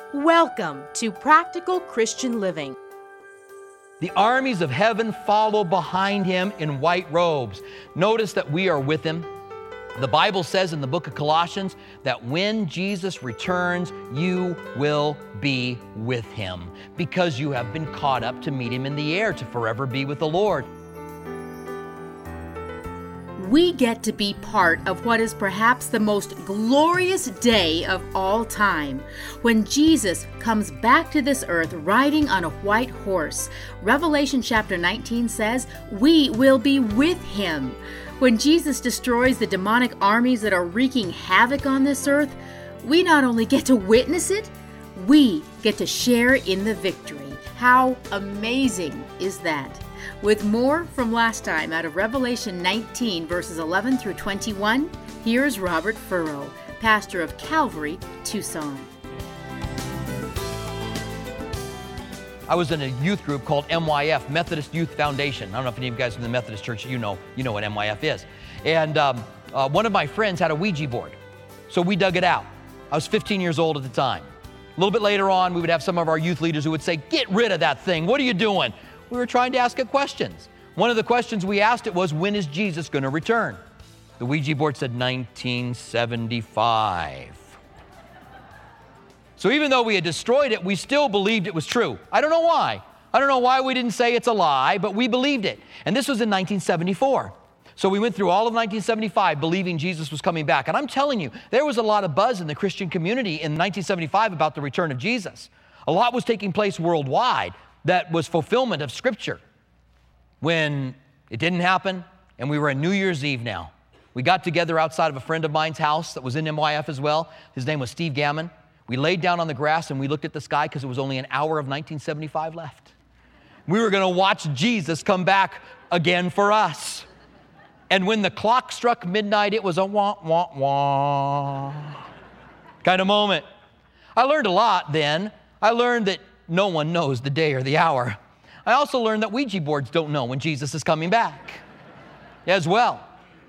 Welcome to Practical Christian Living. The armies of heaven follow behind him in white robes. Notice that we are with him. The Bible says in the book of Colossians that when Jesus returns, you will be with him because you have been caught up to meet him in the air to forever be with the Lord. We get to be part of what is perhaps the most glorious day of all time, when Jesus comes back to this earth riding on a white horse. Revelation chapter 19 says, we will be with him. When Jesus destroys the demonic armies that are wreaking havoc on this earth, we not only get to witness it, we get to share in the victory. How amazing is that? With more from last time out of Revelation 19, verses 11 through 21, here's Robert Furrow, pastor of Calvary, Tucson. I was in a youth group called MYF, Methodist Youth Foundation. I don't know if any of you guys in the Methodist church, you know what MYF is. And one of my friends had a Ouija board, so we dug it out. I was 15 years old at the time. A little bit later on, we would have some of our youth leaders who would say, get rid of that thing. What are you doing? We were trying to ask it questions. One of the questions we asked it was, when is Jesus going to return? The Ouija board said 1975. So even though we had destroyed it, we still believed it was true. I don't know why. I don't know why we didn't say it's a lie, but we believed it. And this was in 1974. So we went through all of 1975 believing Jesus was coming back. And I'm telling you, there was a lot of buzz in the Christian community in 1975 about the return of Jesus. A lot was taking place worldwide that was fulfillment of Scripture. When it didn't happen, and we were on New Year's Eve now, we got together outside of a friend of mine's house that was in MYF as well. His name was Steve Gammon. We laid down on the grass and we looked at the sky because it was only an hour of 1975 left. We were going to watch Jesus come back again for us. And when the clock struck midnight, it was a wah, wah, wah kind of moment. I learned a lot then. I learned that no one knows the day or the hour. I also learned that Ouija boards don't know when Jesus is coming back as well.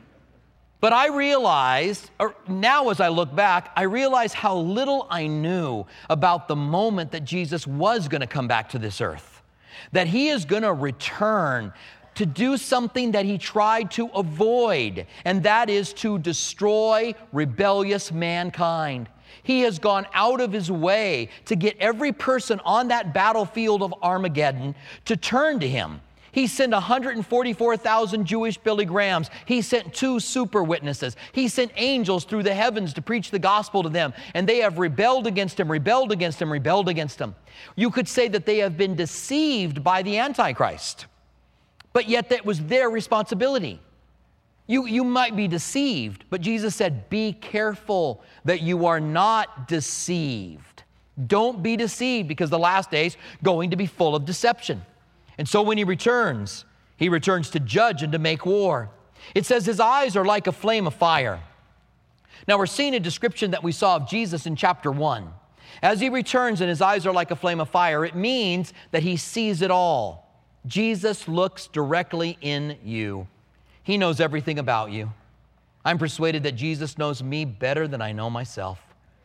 But I realized, or now as I look back, I realize how little I knew about the moment that Jesus was going to come back to this earth. That he is going to return to do something that he tried to avoid, and that is to destroy rebellious mankind. He has gone out of his way to get every person on that battlefield of Armageddon to turn to him. He sent 144,000 Jewish Billy Grahams. He sent 2 super witnesses. He sent angels through the heavens to preach the gospel to them. And they have rebelled against him, rebelled against him, rebelled against him. You could say that they have been deceived by the Antichrist. But yet that was their responsibility. You might be deceived, but Jesus said, be careful that you are not deceived. Don't be deceived, because the last days going to be full of deception. And so when he returns to judge and to make war. It says his eyes are like a flame of fire. Now we're seeing a description that we saw of Jesus in chapter 1. As he returns and his eyes are like a flame of fire, it means that he sees it all. Jesus looks directly in you. He knows everything about you. I'm persuaded that Jesus knows me better than I know myself.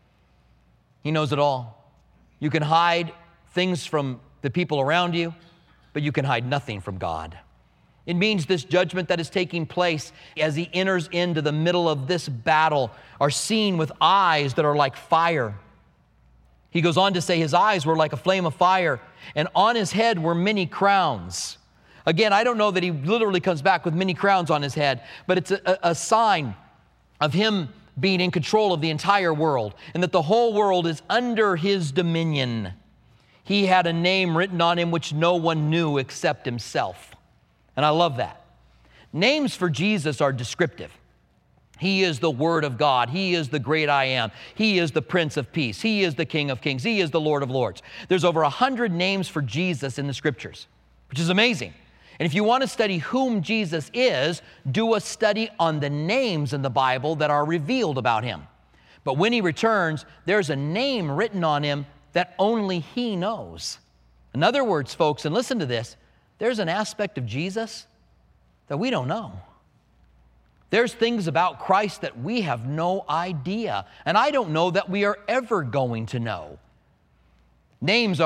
He knows it all. You can hide things from the people around you, but you can hide nothing from God. It means this judgment that is taking place as he enters into the middle of this battle are seen with eyes that are like fire. He goes on to say his eyes were like a flame of fire, and on his head were many crowns. Again, I don't know that he literally comes back with many crowns on his head, but it's a sign of him being in control of the entire world, and that the whole world is under his dominion. He had a name written on him which no one knew except himself. And I love that. Names for Jesus are descriptive. He is the Word of God. He is the great I am. He is the Prince of Peace. He is the King of Kings. He is the Lord of Lords. There's over 100 names for Jesus in the Scriptures, which is amazing. And if you want to study whom Jesus is, do a study on the names in the Bible that are revealed about him. But when he returns, there's a name written on him that only he knows. In other words, folks, and listen to this, there's an aspect of Jesus that we don't know. There's things about Christ that we have no idea, and I don't know that we are ever going to know. Names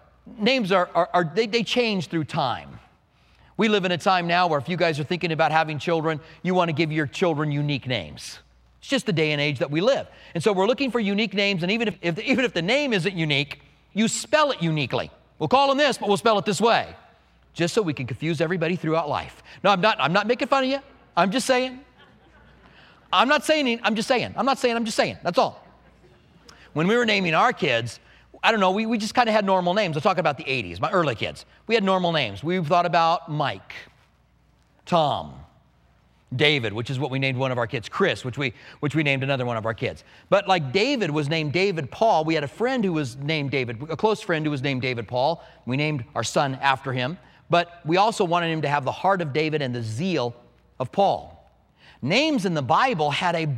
they change through time. We live in a time now where if you guys are thinking about having children, you want to give your children unique names. It's just the day and age that we live. And so we're looking for unique names, and even if the name isn't unique, you spell it uniquely. We'll call them this, but we'll spell it this way, just so we can confuse everybody throughout life. No, I'm not making fun of you. I'm just saying. I'm not saying, I'm just saying. I'm not saying, I'm just saying. That's all. When we were naming our kids, I don't know, we just kind of had normal names. I'm talking about the 80s, my early kids. We had normal names. We thought about Mike, Tom, David, which is what we named one of our kids, Chris, which we named another one of our kids. But like David was named David Paul, we had a friend who was named David, a close friend who was named David Paul. We named our son after him. But we also wanted him to have the heart of David and the zeal of Paul. Names in the Bible had a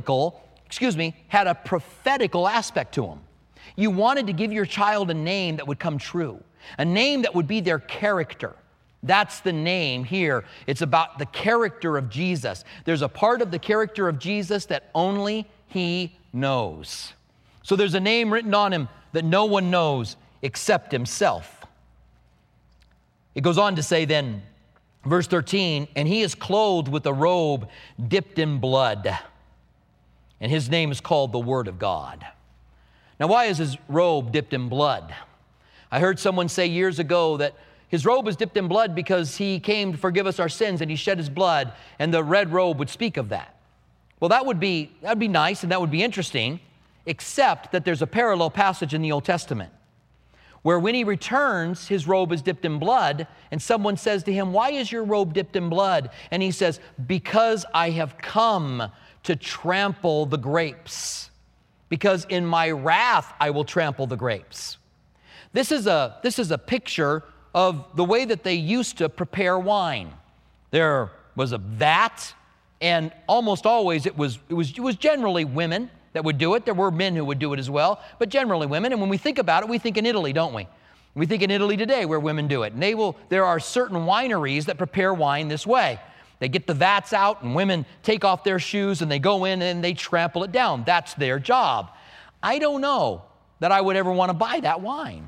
prophetical aspect to them. You wanted to give your child a name that would come true, a name that would be their character. That's the name here. It's about the character of Jesus. There's a part of the character of Jesus that only He knows. So there's a name written on Him that no one knows except Himself. It goes on to say then, verse 13, and He is clothed with a robe dipped in blood, and His name is called the Word of God. Now, why is His robe dipped in blood? I heard someone say years ago that His robe is dipped in blood because He came to forgive us our sins and He shed His blood, and the red robe would speak of that. Well, that'd be nice and that would be interesting, except that there's a parallel passage in the Old Testament where when He returns, His robe is dipped in blood, and someone says to Him, why is your robe dipped in blood? And He says, because I have come to trample the grapes. Because in my wrath I will trample the grapes. This is a picture of the way that they used to prepare wine. There was a vat, and almost always it was generally women that would do it. There were men who would do it as well, but generally women. And when we think about it, we think in Italy, don't we? We think in Italy today where women do it. And there are certain wineries that prepare wine this way. They get the vats out, and women take off their shoes, and they go in and they trample it down. That's their job. I don't know that I would ever want to buy that wine.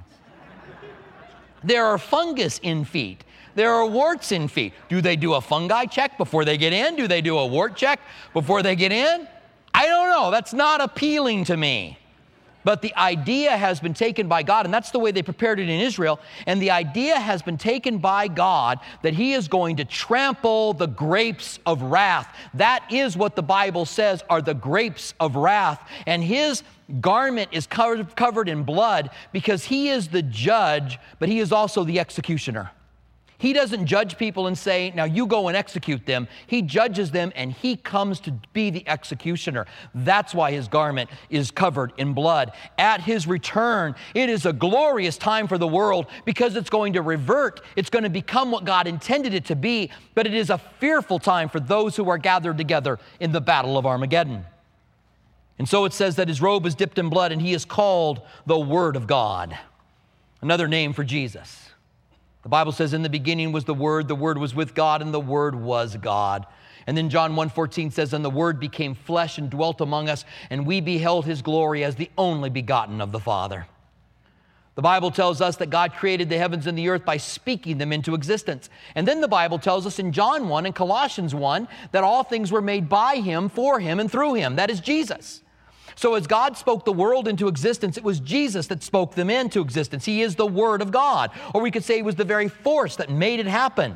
There are fungus in feet. There are warts in feet. Do they do a fungi check before they get in? Do they do a wart check before they get in? I don't know. That's not appealing to me. But the idea has been taken by God, and that's the way they prepared it in Israel. And the idea has been taken by God that He is going to trample the grapes of wrath. That is what the Bible says are the grapes of wrath. And His garment is covered in blood because He is the judge, but He is also the executioner. He doesn't judge people and say, now you go and execute them. He judges them, and He comes to be the executioner. That's why His garment is covered in blood. At His return, it is a glorious time for the world because it's going to revert. It's going to become what God intended it to be, but it is a fearful time for those who are gathered together in the battle of Armageddon. And so it says that His robe is dipped in blood, and He is called the Word of God, another name for Jesus. The Bible says, in the beginning was the Word was with God, and the Word was God. And then John 1:14 says, and the Word became flesh and dwelt among us, and we beheld His glory as the only begotten of the Father. The Bible tells us that God created the heavens and the earth by speaking them into existence. And then the Bible tells us in John 1 and Colossians 1 that all things were made by Him, for Him, and through Him. That is Jesus. So as God spoke the world into existence, it was Jesus that spoke them into existence. He is the Word of God. Or we could say He was the very force that made it happen.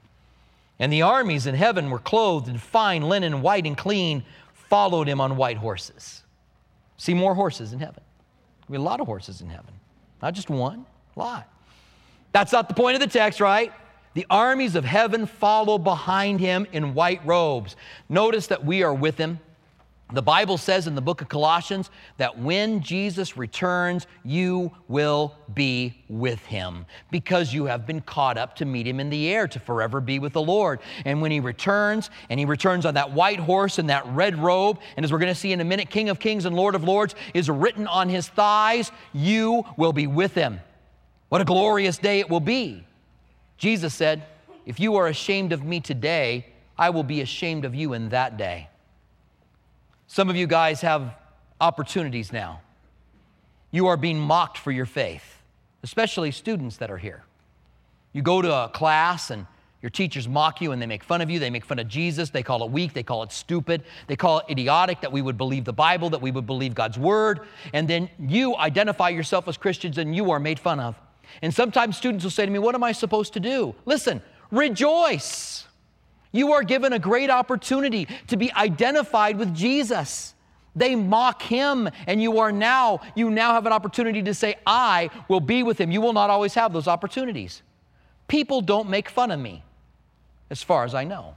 And the armies in heaven were clothed in fine linen, white and clean, followed Him on white horses. See more horses in heaven. We have a lot of horses in heaven. Not just one, a lot. That's not the point of the text, right? The armies of heaven follow behind Him in white robes. Notice that we are with Him. The Bible says in the book of Colossians that when Jesus returns, you will be with Him because you have been caught up to meet Him in the air to forever be with the Lord. And when He returns, and He returns on that white horse and that red robe, and as we're going to see in a minute, King of Kings and Lord of Lords is written on His thighs, you will be with Him. What a glorious day it will be. Jesus said, if you are ashamed of me today, I will be ashamed of you in that day. Some of you guys have opportunities now. You are being mocked for your faith. especially students that are here. You go to a class and your teachers mock you and they make fun of you. They make fun of Jesus. They call it weak. They call it stupid. They call it idiotic that we would believe the Bible, that we would believe God's word. And then you identify yourself as Christians and you are made fun of. And sometimes students will say to me, what am I supposed to do? Listen, rejoice. You are given a great opportunity to be identified with Jesus. They mock him, and you now have an opportunity to say, I will be with him. You will not always have those opportunities. People don't make fun of me, as far as I know.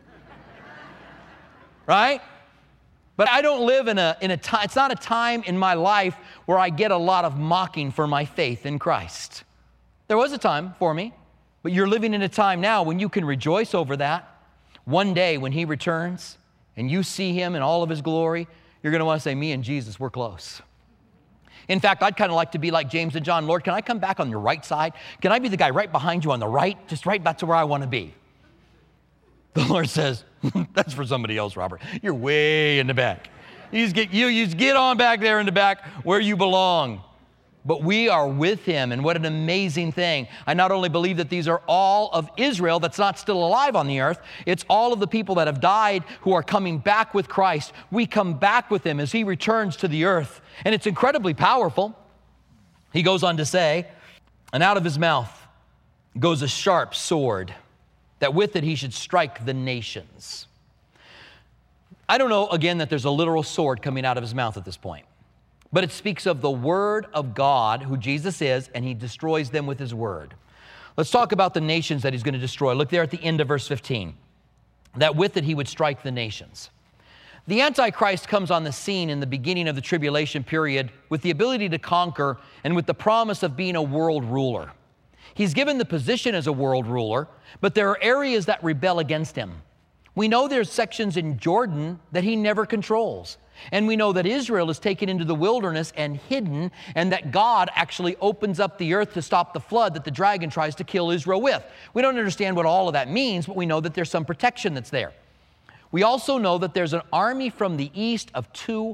Right? But I don't live in a time, it's not a time in my life where I get a lot of mocking for my faith in Christ. There was a time for me, but you're living in a time now when you can rejoice over that. One day when he returns and you see him in all of his glory, you're going to want to say, me and Jesus, we're close. In fact, I'd kind of like to be like James and John. Lord, can I come back on your right side? Can I be the guy right behind you on the right? Just right back to where I want to be. The Lord says, that's for somebody else, Robert. You're way in the back. You just get on back there in the back where you belong. But we are with him, and what an amazing thing. I not only believe that these are all of Israel that's not still alive on the earth, it's all of the people that have died who are coming back with Christ. We come back with him as he returns to the earth, and it's incredibly powerful. He goes on to say, and out of his mouth goes a sharp sword, that with it he should strike the nations. I don't know, again, that there's a literal sword coming out of his mouth at this point. But it speaks of the word of God, who Jesus is, and he destroys them with his word. Let's talk about the nations that he's going to destroy. Look there at the end of verse 15. That with it he would strike the nations. The Antichrist comes on the scene in the beginning of the tribulation period with the ability to conquer and with the promise of being a world ruler. He's given the position as a world ruler, but there are areas that rebel against him. We know there's sections in Jordan that he never controls. And we know that Israel is taken into the wilderness and hidden, and that God actually opens up the earth to stop the flood that the dragon tries to kill Israel with. We don't understand what all of that means, but we know that there's some protection that's there. We also know that there's an army from the east of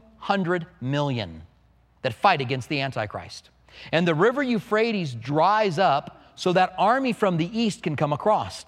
200 million that fight against the Antichrist. And the river Euphrates dries up so that army from the east can come across.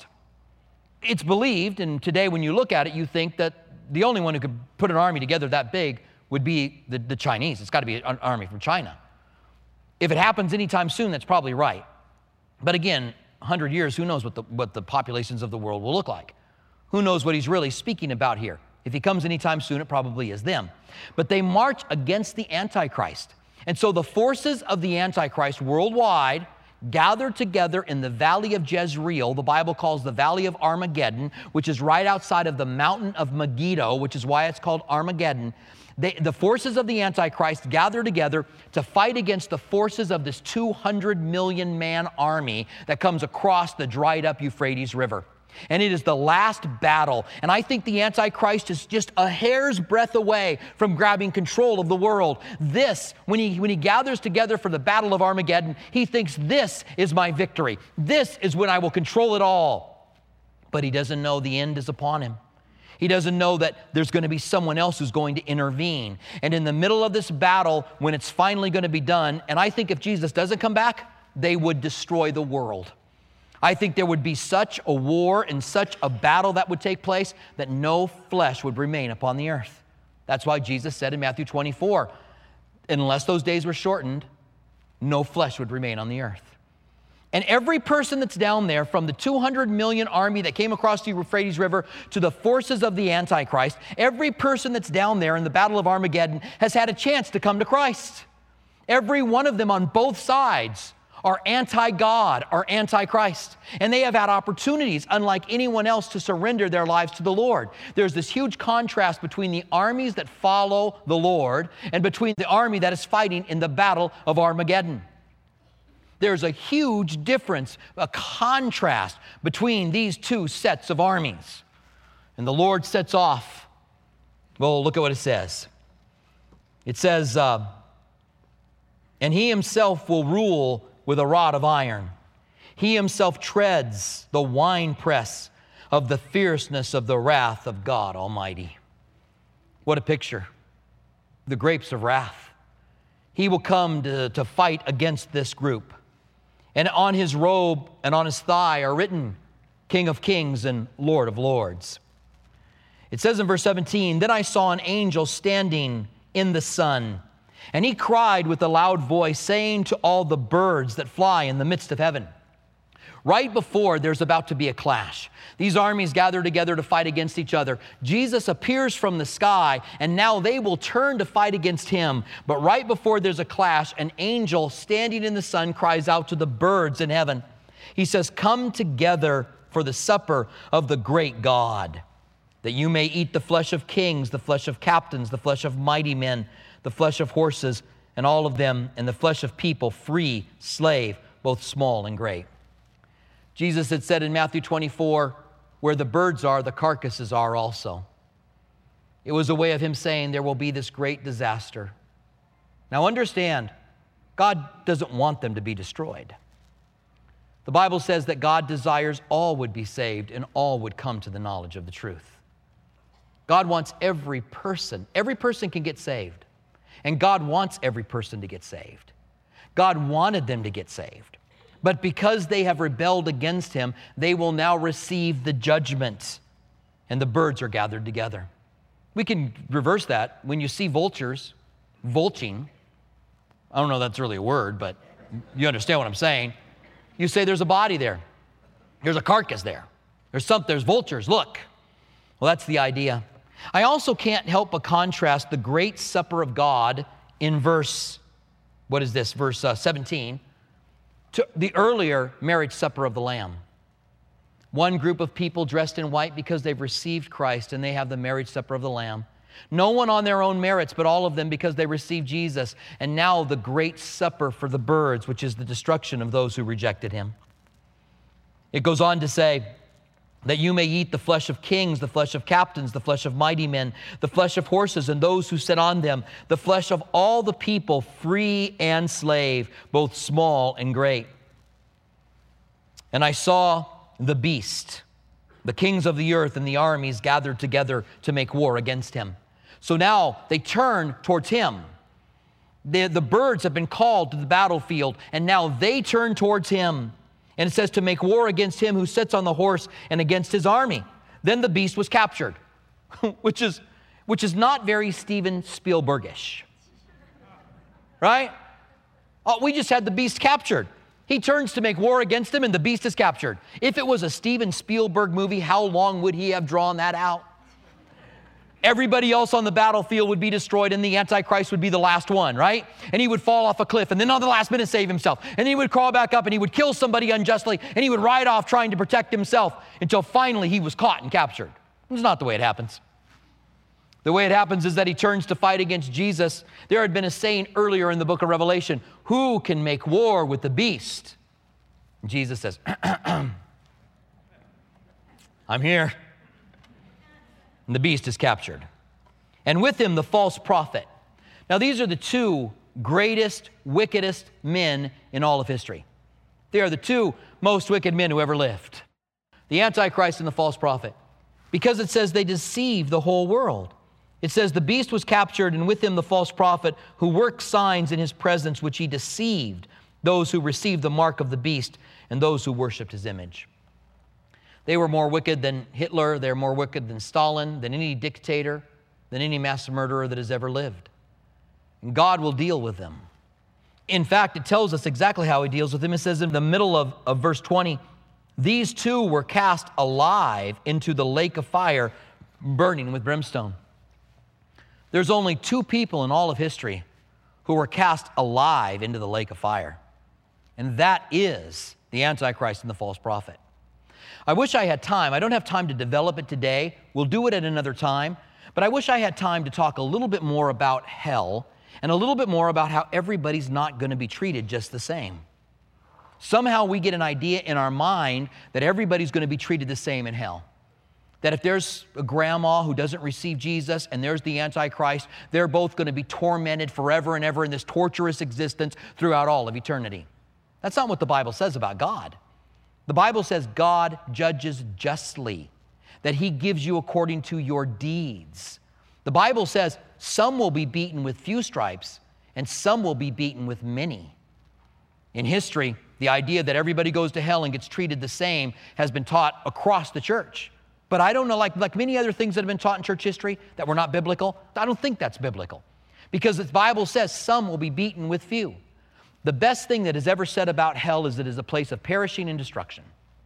It's believed, and today when you look at it, you think that the only one who could put an army together that big would be the Chinese. It's got to be an army from China. If it happens anytime soon, that's probably right. But again, 100 years, who knows what the populations of the world will look like? Who knows what he's really speaking about here? If he comes anytime soon, it probably is them. But they march against the Antichrist. And so the forces of the Antichrist worldwide gathered together in the valley of Jezreel, the Bible calls the valley of Armageddon, which is right outside of the mountain of Megiddo, which is why it's called Armageddon. The forces of the Antichrist gather together to fight against the forces of this 200 million man army that comes across the dried up Euphrates River. And it is the last battle. And I think the Antichrist is just a hair's breadth away from grabbing control of the world. This, when he gathers together for the battle of Armageddon, he thinks this is my victory. This is when I will control it all. But he doesn't know the end is upon him. He doesn't know that there's going to be someone else who's going to intervene. And in the middle of this battle, when it's finally going to be done, and I think if Jesus doesn't come back, they would destroy the world. I think there would be such a war and such a battle that would take place that no flesh would remain upon the earth. That's why Jesus said in Matthew 24, unless those days were shortened, no flesh would remain on the earth. And every person that's down there, from the 200 million army that came across the Euphrates River to the forces of the Antichrist, every person that's down there in the Battle of Armageddon has had a chance to come to Christ. Every one of them on both sides are anti-God, are anti-Christ. And they have had opportunities, unlike anyone else, to surrender their lives to the Lord. There's this huge contrast between the armies that follow the Lord and between the army that is fighting in the Battle of Armageddon. There's a huge difference, a contrast between these two sets of armies. And the Lord sets off. Well, look at what it says. It says, and he himself will rule with a rod of iron. He himself treads the winepress of the fierceness of the wrath of God Almighty. What a picture. The grapes of wrath. He will come to fight against this group. And on his robe and on his thigh are written, King of Kings and Lord of Lords. It says in verse 17, then I saw an angel standing in the sun, and he cried with a loud voice, saying to all the birds that fly in the midst of heaven. Right before there's about to be a clash, these armies gather together to fight against each other. Jesus appears from the sky, and now they will turn to fight against him. But right before there's a clash, an angel standing in the sun cries out to the birds in heaven. He says, come together for the supper of the great God, that you may eat the flesh of kings, the flesh of captains, the flesh of mighty men, the flesh of horses, and all of them, and the flesh of people, free, slave, both small and great. Jesus had said in Matthew 24, where the birds are, the carcasses are also. It was a way of him saying there will be this great disaster. Now understand, God doesn't want them to be destroyed. The Bible says that God desires all would be saved and all would come to the knowledge of the truth. God wants every person can get saved. And God wants every person to get saved. God wanted them to get saved. But because they have rebelled against him, they will now receive the judgment. And the birds are gathered together. We can reverse that. When you see vultures, vulching, I don't know if that's really a word, but you understand what I'm saying. You say there's a body there. There's a carcass there. There's vultures, look. Well, that's the idea. I also can't help but contrast the great supper of God in verse 17, to the earlier marriage supper of the Lamb. One group of people dressed in white because they've received Christ and they have the marriage supper of the Lamb. No one on their own merits, but all of them because they received Jesus. And now the great supper for the birds, which is the destruction of those who rejected him. It goes on to say, that you may eat the flesh of kings, the flesh of captains, the flesh of mighty men, the flesh of horses and those who sit on them, the flesh of all the people, free and slave, both small and great. And I saw the beast, the kings of the earth and the armies gathered together to make war against him. So now they turn towards him. The birds have been called to the battlefield, and now they turn towards him. And it says to make war against him who sits on the horse and against his army. Then the beast was captured, which is not very Steven Spielbergish, right? Oh, we just had the beast captured. He turns to make war against him and the beast is captured. If it was a Steven Spielberg movie, how long would he have drawn that out? Everybody else on the battlefield would be destroyed and the Antichrist would be the last one, right? And he would fall off a cliff and then on the last minute save himself. And he would crawl back up and he would kill somebody unjustly and he would ride off trying to protect himself until finally he was caught and captured. It's not the way it happens. The way it happens is that he turns to fight against Jesus. There had been a saying earlier in the book of Revelation, who can make war with the beast? And Jesus says, I'm here. And the beast is captured. And with him, the false prophet. Now, these are the two greatest, wickedest men in all of history. They are the two most wicked men who ever lived. The Antichrist and the false prophet. Because it says they deceive the whole world. It says the beast was captured and with him the false prophet who worked signs in his presence which he deceived those who received the mark of the beast and those who worshiped his image. They were more wicked than Hitler. They're more wicked than Stalin, than any dictator, than any mass murderer that has ever lived. And God will deal with them. In fact, it tells us exactly how he deals with them. It says in the middle of verse 20, these two were cast alive into the lake of fire, burning with brimstone. There's only two people in all of history who were cast alive into the lake of fire. And that is the Antichrist and the false prophet. I wish I had time. I don't have time to develop it today. We'll do it at another time. But I wish I had time to talk a little bit more about hell and a little bit more about how everybody's not going to be treated just the same. Somehow we get an idea in our mind that everybody's going to be treated the same in hell. That if there's a grandma who doesn't receive Jesus and there's the Antichrist, they're both going to be tormented forever and ever in this torturous existence throughout all of eternity. That's not what the Bible says about God. The Bible says God judges justly, that he gives you according to your deeds. The Bible says some will be beaten with few stripes and some will be beaten with many. In history, the idea that everybody goes to hell and gets treated the same has been taught across the church. But I don't know, like many other things that have been taught in church history that were not biblical, I don't think that's biblical. Because the Bible says some will be beaten with few. The best thing that is ever said about hell is it is a place of perishing and destruction.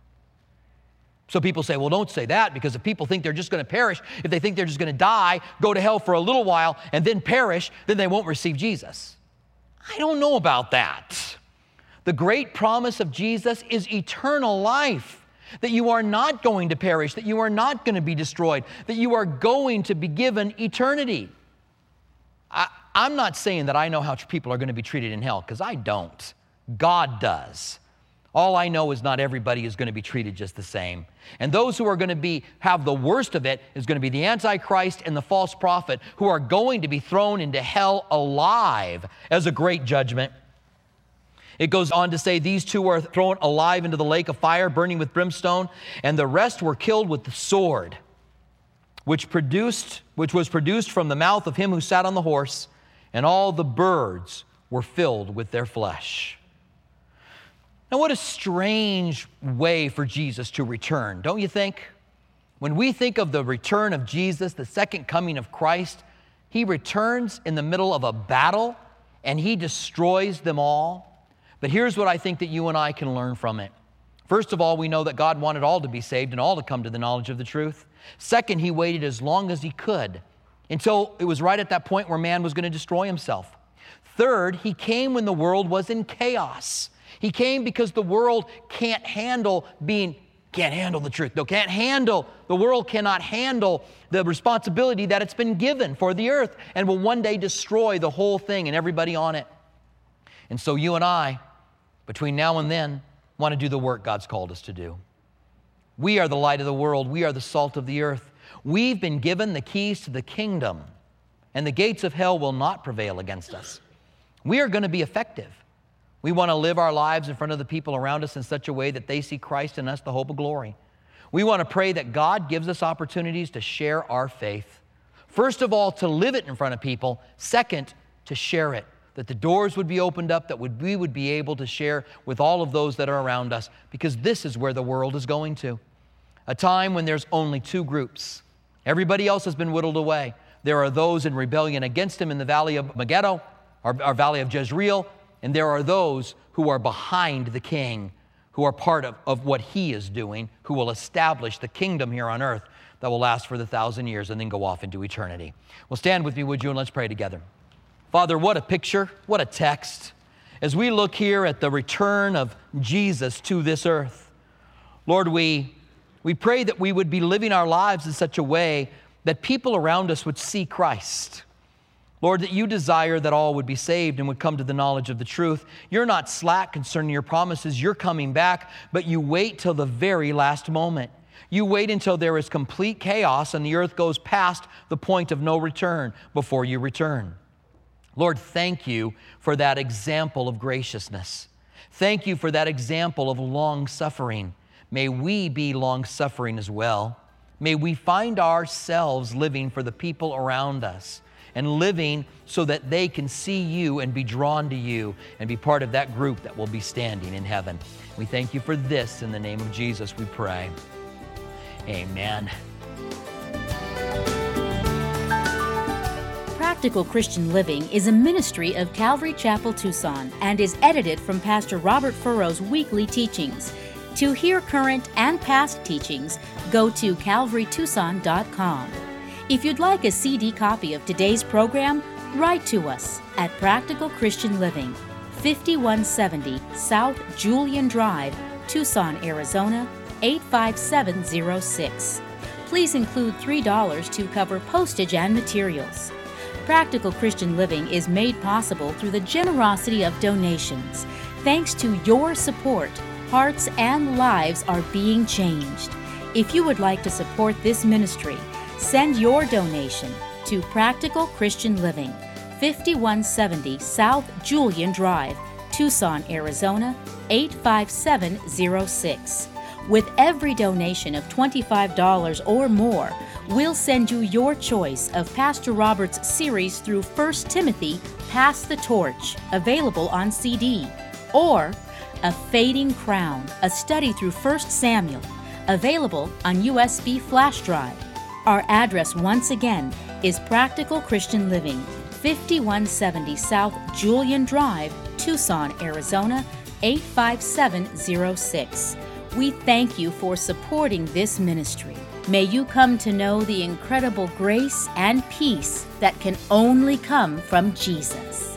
So people say, well, don't say that, because if people think they're just going to perish, if they think they're just going to die, go to hell for a little while, and then perish, then they won't receive Jesus. I don't know about that. The great promise of Jesus is eternal life, that you are not going to perish, that you are not going to be destroyed, that you are going to be given eternity. I'm not saying that I know how people are going to be treated in hell, because I don't. God does. All I know is not everybody is going to be treated just the same. And those who are going to have the worst of it is going to be the Antichrist and the false prophet, who are going to be thrown into hell alive as a great judgment. It goes on to say these two were thrown alive into the lake of fire, burning with brimstone, and the rest were killed with the sword, which was produced from the mouth of him who sat on the horse, and all the birds were filled with their flesh. Now, what a strange way for Jesus to return, don't you think? When we think of the return of Jesus, the second coming of Christ, he returns in the middle of a battle and he destroys them all. But here's what I think that you and I can learn from it. First of all, we know that God wanted all to be saved and all to come to the knowledge of the truth. Second, he waited as long as he could until it was right at that point where man was going to destroy himself. Third, he came when the world was in chaos. He came because the world can't handle the truth. The world cannot handle the responsibility that it's been given for the earth, and will one day destroy the whole thing and everybody on it. And so you and I, between now and then, want to do the work God's called us to do. We are the light of the world. We are the salt of the earth. We've been given the keys to the kingdom, and the gates of hell will not prevail against us. We are going to be effective. We want to live our lives in front of the people around us in such a way that they see Christ in us, the hope of glory. We want to pray that God gives us opportunities to share our faith. First of all, to live it in front of people. Second, to share it, that the doors would be opened up, that we would be able to share with all of those that are around us, because this is where the world is going to. A time when there's only two groups. Everybody else has been whittled away. There are those in rebellion against him in the valley of Megiddo, or valley of Jezreel, and there are those who are behind the king, who are part of what he is doing, who will establish the kingdom here on earth that will last for 1,000 years and then go off into eternity. Well, stand with me, would you, and let's pray together. Father, what a picture, what a text. As we look here at the return of Jesus to this earth, Lord, we pray that we would be living our lives in such a way that people around us would see Christ. Lord, that you desire that all would be saved and would come to the knowledge of the truth. You're not slack concerning your promises. You're coming back, but you wait till the very last moment. You wait until there is complete chaos and the earth goes past the point of no return before you return. Lord, thank you for that example of graciousness. Thank you for that example of long-suffering. May we be long-suffering as well. May we find ourselves living for the people around us, and living so that they can see you and be drawn to you and be part of that group that will be standing in heaven. We thank you for this. In the name of Jesus, we pray. Amen. Practical Christian Living is a ministry of Calvary Chapel, Tucson, and is edited from Pastor Robert Furrow's weekly teachings. To hear current and past teachings, go to calvarytucson.com. If you'd like a CD copy of today's program, write to us at Practical Christian Living, 5170 South Julian Drive, Tucson, Arizona, 85706. Please include $3 to cover postage and materials. Practical Christian Living is made possible through the generosity of donations. Thanks to your support, hearts and lives are being changed. If you would like to support this ministry, send your donation to Practical Christian Living, 5170 South Julian Drive, Tucson, Arizona, 85706. With every donation of $25 or more, we'll send you your choice of Pastor Robert's series through 1 Timothy, Pass the Torch, available on CD, or A Fading Crown, a study through 1 Samuel, available on USB flash drive. Our address once again is Practical Christian Living, 5170 South Julian Drive, Tucson, Arizona, 85706. We thank you for supporting this ministry. May you come to know the incredible grace and peace that can only come from Jesus.